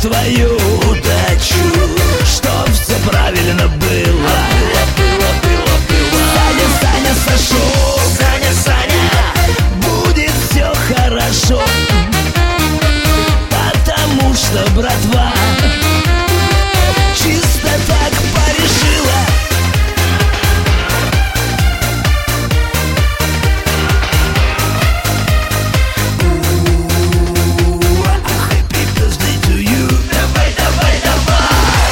твою удачу, чтоб все правильно было. Саня, Саня, Сашок, Саня, Саня, будет все хорошо, потому что братва чисто так порешила. Happy birthday to you. Давай, давай, давай.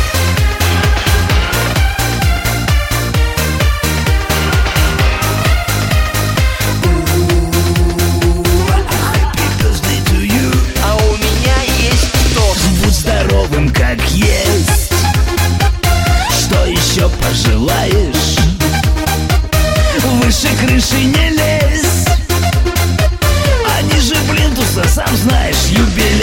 Happy birthday to you. А у меня есть тост. Будь здоровым, как есть. Что еще пожелаешь? Выше крыши не лезь, а ниже плинтуса, сам знаешь, юбилей.